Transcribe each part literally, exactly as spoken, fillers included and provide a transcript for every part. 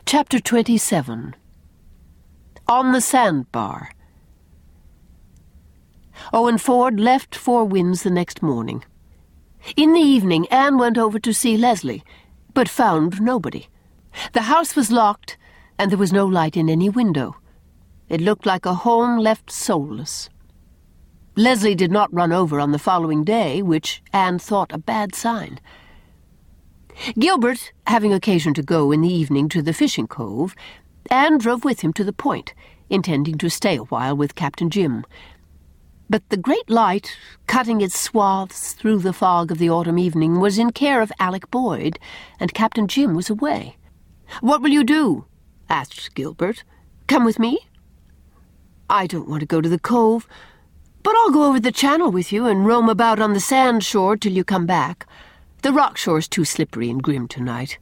Chapter twenty-seven. On the Sandbar. Owen Ford left Four Winds the next morning. In the evening, Anne went over to see Leslie, but found nobody. The house was locked, and there was no light in any window. It looked like a home left soulless. Leslie did not run over on the following day, which Anne thought a bad sign. Gilbert, having occasion to go in the evening to the fishing cove, Anne drove with him to the point, intending to stay a while with Captain Jim. But the great light, cutting its swaths through the fog of the autumn evening, was in care of Alec Boyd, and Captain Jim was away. "What will you do?" asked Gilbert. "Come with me?" "I don't want to go to the cove, but I'll go over the channel with you and roam about on the sand shore till you come back. The rock shore's too slippery and grim tonight."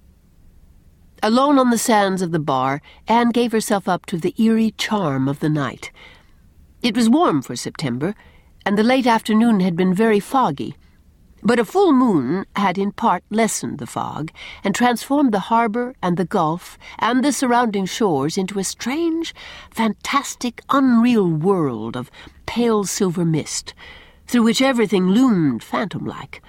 Alone on the sands of the bar, Anne gave herself up to the eerie charm of the night. It was warm for September, and the late afternoon had been very foggy, but a full moon had in part lessened the fog and transformed the harbour and the gulf and the surrounding shores into a strange, fantastic, unreal world of pale silver mist, through which everything loomed phantom-like.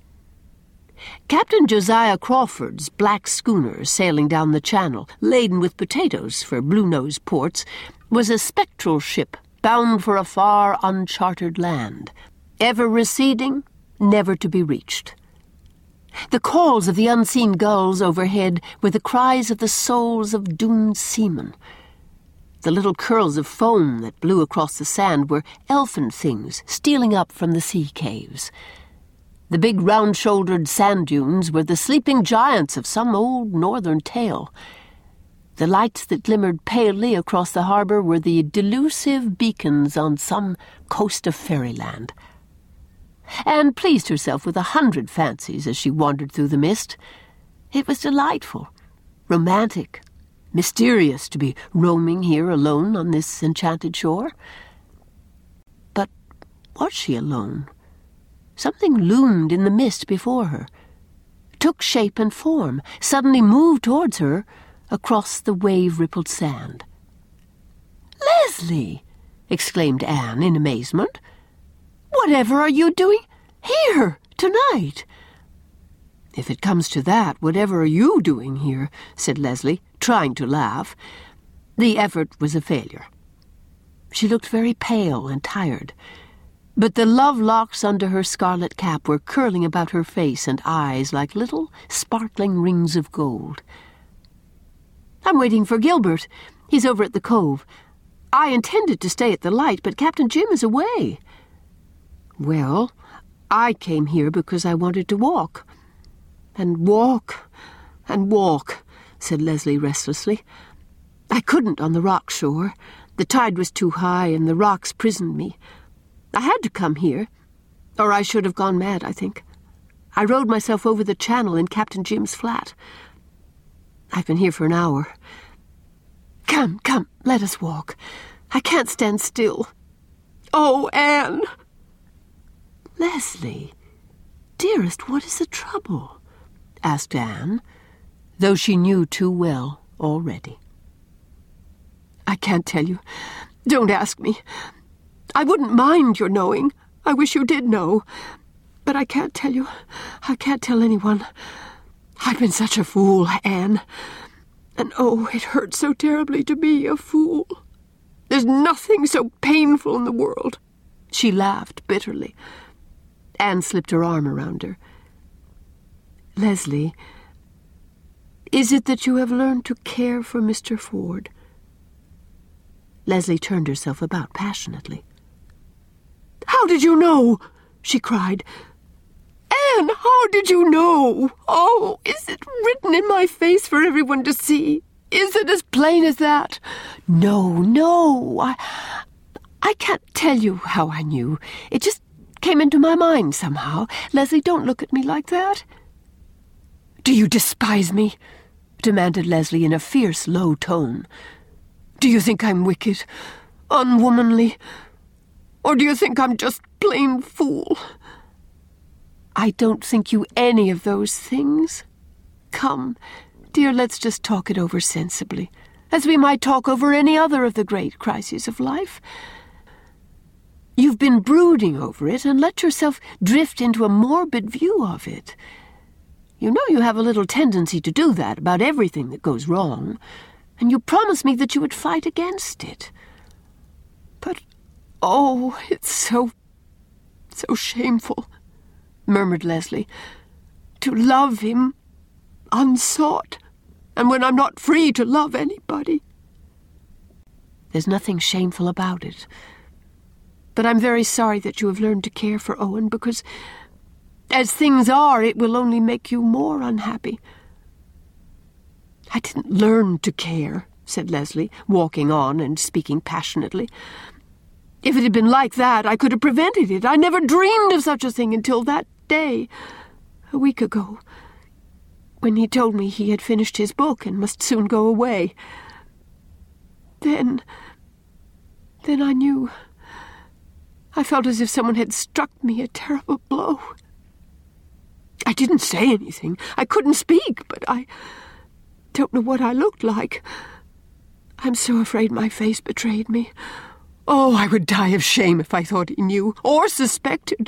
Captain Josiah Crawford's black schooner sailing down the channel, laden with potatoes for Blue-Nose ports, was a spectral ship bound for a far, uncharted land, ever receding, never to be reached. The calls of the unseen gulls overhead were the cries of the souls of doomed seamen. The little curls of foam that blew across the sand were elfin things stealing up from the sea caves. The big round-shouldered sand dunes were the sleeping giants of some old northern tale. The lights that glimmered palely across the harbour were the delusive beacons on some coast of fairyland. Anne pleased herself with a hundred fancies as she wandered through the mist. It was delightful, romantic, mysterious to be roaming here alone on this enchanted shore. But was she alone? Something loomed in the mist before her, took shape and form, suddenly moved towards her across the wave-rippled sand. "Leslie!" exclaimed Anne in amazement. "Whatever are you doing here tonight?" "If it comes to that, whatever are you doing here?" said Leslie, trying to laugh. The effort was a failure. She looked very pale and tired, but the love-locks under her scarlet cap were curling about her face and eyes like little sparkling rings of gold. "I'm waiting for Gilbert. He's over at the cove. I intended to stay at the light, but Captain Jim is away." "Well, I came here because I wanted to walk. And walk, and walk," said Leslie restlessly. "I couldn't on the rock shore. The tide was too high, and the rocks prisoned me. I had to come here, or I should have gone mad, I think. I rowed myself over the channel in Captain Jim's flat. I've been here for an hour. Come, come, let us walk. I can't stand still. Oh, Anne!" "Leslie, dearest, what is the trouble?" asked Anne, though she knew too well already. "I can't tell you. Don't ask me. I wouldn't mind your knowing. I wish you did know. But I can't tell you. I can't tell anyone. I've been such a fool, Anne. And oh, it hurts so terribly to be a fool. There's nothing so painful in the world." She laughed bitterly. Anne slipped her arm around her. "Leslie, is it that you have learned to care for Mister Ford?" Leslie turned herself about passionately. "How did you know?" she cried. "Anne, how did you know? Oh, is it written in my face for everyone to see? Is it as plain as that?" "No, no, I, I can't tell you how I knew. It just came into my mind somehow. Leslie, don't look at me like that." "Do you despise me?" demanded Leslie in a fierce, low tone. "Do you think I'm wicked, unwomanly? Or do you think I'm just plain fool?" "I don't think you any of those things. Come, Dear, let's just talk it over sensibly, as we might talk over any other of the great crises of life. You've been brooding over it and let yourself drift into a morbid view of it. You know you have a little tendency to do that about everything that goes wrong, and you promised me that you would fight against it. But, oh, it's so, so shameful, murmured Leslie, to love him unsought, and when I'm not free to love anybody. There's nothing shameful about it. But I'm very sorry that you have learned to care for Owen, because as things are, it will only make you more unhappy. I didn't learn to care, said Leslie, walking on and speaking passionately. If it had been like that, I could have prevented it. I never dreamed of such a thing until that day, a week ago, when he told me he had finished his book and must soon go away. Then, then I knew. I felt as if someone had struck me a terrible blow. I didn't say anything. I couldn't speak, but I don't know what I looked like. I'm so afraid my face betrayed me. Oh, I would die of shame if I thought he knew, or suspected.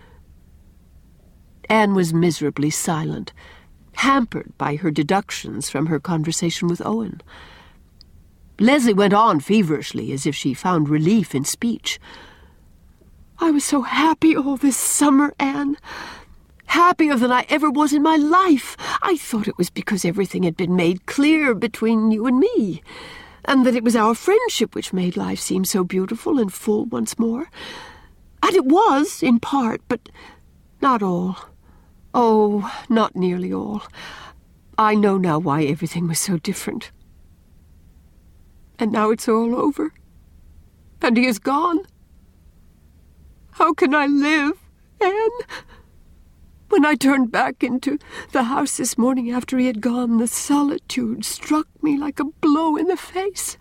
Anne was miserably silent, hampered by her deductions from her conversation with Owen. Leslie went on feverishly, as if she found relief in speech. I was so happy all this summer, Anne. Happier than I ever was in my life. I thought it was because everything had been made clear between you and me, and that it was our friendship which made life seem so beautiful and full once more. And it was, in part, but not all. Oh, not nearly all. I know now why everything was so different. And now it's all over. And he is gone. How can I live, Anne? When I turned back into the house this morning after he had gone, the solitude struck me like a blow in the face.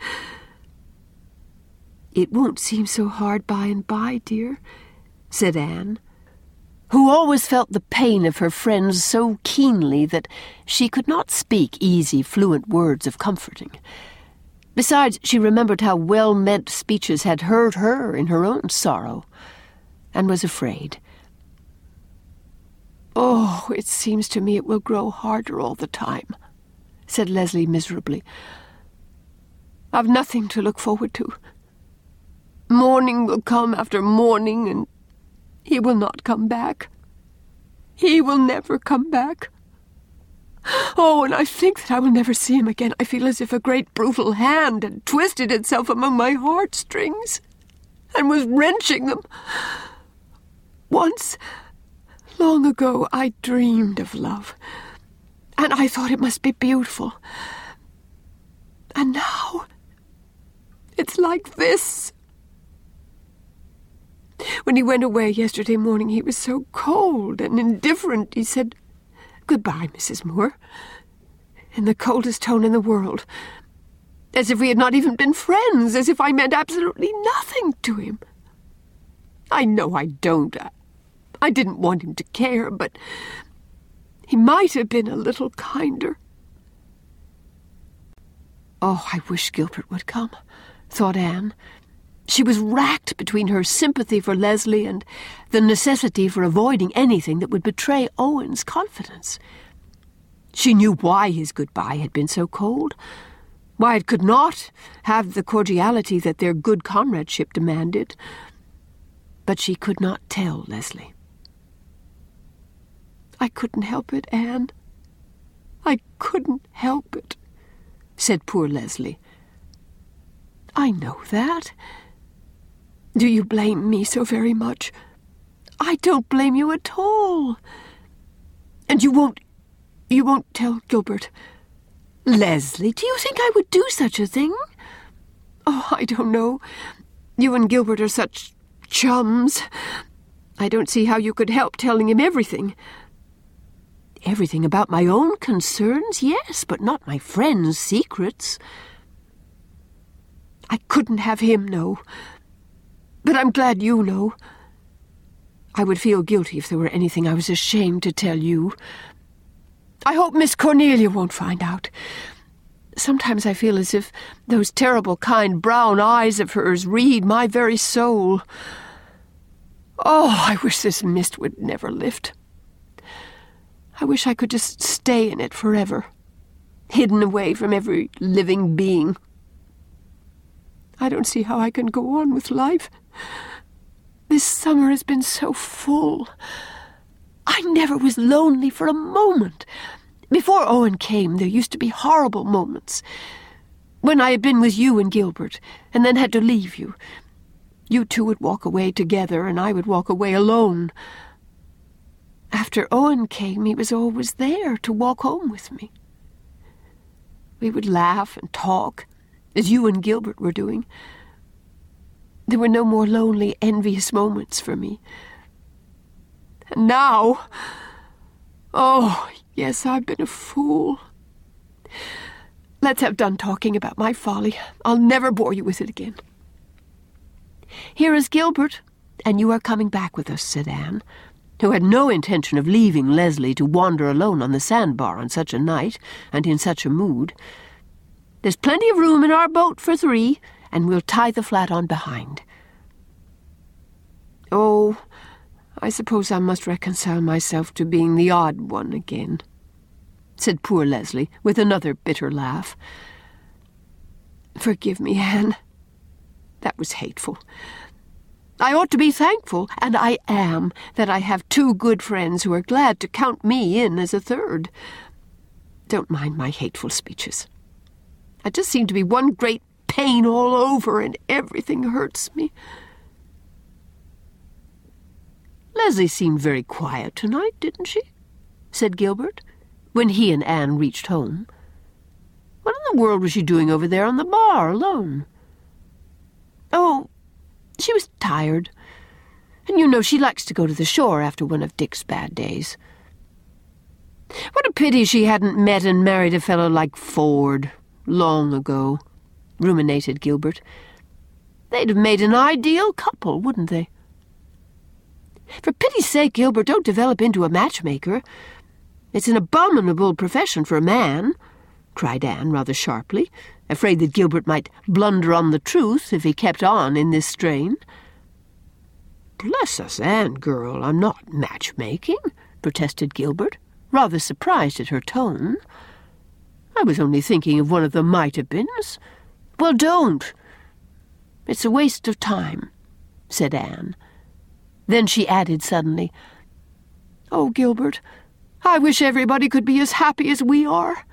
It won't seem so hard by and by, dear, said Anne, who always felt the pain of her friends so keenly that she could not speak easy, fluent words of comforting. Besides, she remembered how well-meant speeches had hurt her in her own sorrow, and was afraid. Oh, it seems to me it will grow harder all the time, said Leslie miserably. I've nothing to look forward to. Morning will come after morning, and he will not come back. He will never come back. Oh, and I think that I will never see him again. I feel as if a great brutal hand had twisted itself among my heartstrings and was wrenching them. Once, long ago, I dreamed of love, and I thought it must be beautiful. And now, it's like this. When he went away yesterday morning, he was so cold and indifferent. He said, "Goodbye, Missus Moore," in the coldest tone in the world, as if we had not even been friends, as if I meant absolutely nothing to him. I know I don't. I, I didn't want him to care, but he might have been a little kinder. Oh, I wish Gilbert would come, thought Anne. She was racked between her sympathy for Leslie and the necessity for avoiding anything that would betray Owen's confidence. She knew why his goodbye had been so cold, why it could not have the cordiality that their good comradeship demanded. But she could not tell Leslie. I couldn't help it, Anne. I couldn't help it, said poor Leslie. I know that. Do you blame me so very much? I don't blame you at all. And you won't, you won't tell Gilbert. Leslie, do you think I would do such a thing? Oh, I don't know. You and Gilbert are such chums. I don't see how you could help telling him everything. Everything about my own concerns, yes, but not my friends' secrets. I couldn't have him know. But I'm glad you know. I would feel guilty if there were anything I was ashamed to tell you. I hope Miss Cornelia won't find out. Sometimes I feel as if those terrible kind brown eyes of hers read my very soul. Oh, I wish this mist would never lift. I wish I could just stay in it forever, hidden away from every living being. I don't see how I can go on with life. This summer has been so full. I never was lonely for a moment. Before Owen came, there used to be horrible moments. When I had been with you and Gilbert, and then had to leave you. You two would walk away together, and I would walk away alone. After Owen came, he was always there to walk home with me. We would laugh and talk, as you and Gilbert were doing. There were no more lonely, envious moments for me. And now... Oh, yes, I've been a fool. Let's have done talking about my folly. I'll never bore you with it again. Here is Gilbert, and you are coming back with us, said Anne, who had no intention of leaving Leslie to wander alone on the sandbar on such a night and in such a mood. There's plenty of room in our boat for three, and we'll tie the flat on behind. Oh, I suppose I must reconcile myself to being the odd one again, said poor Leslie, with another bitter laugh. Forgive me, Anne. That was hateful. I ought to be thankful, and I am, that I have two good friends who are glad to count me in as a third. Don't mind my hateful speeches. I just seem to be one great pain all over, and everything hurts me. Leslie seemed very quiet tonight, didn't she? Said Gilbert, when he and Anne reached home. What in the world was she doing over there on the bar alone? Oh, she was tired. And you know she likes to go to the shore after one of Dick's bad days. What a pity she hadn't met and married a fellow like Ford long ago, ruminated Gilbert. They'd have made an ideal couple, wouldn't they? For pity's sake, Gilbert, don't develop into a matchmaker. It's an abominable profession for a man, cried Anne rather sharply, afraid that Gilbert might blunder on the truth if he kept on in this strain. Bless us, Anne, girl, I'm not matchmaking, protested Gilbert, rather surprised at her tone. I was only thinking of one of the might-have-beens. Well, don't. It's a waste of time, said Anne. Then she added suddenly, Oh, Gilbert, I wish everybody could be as happy as we are.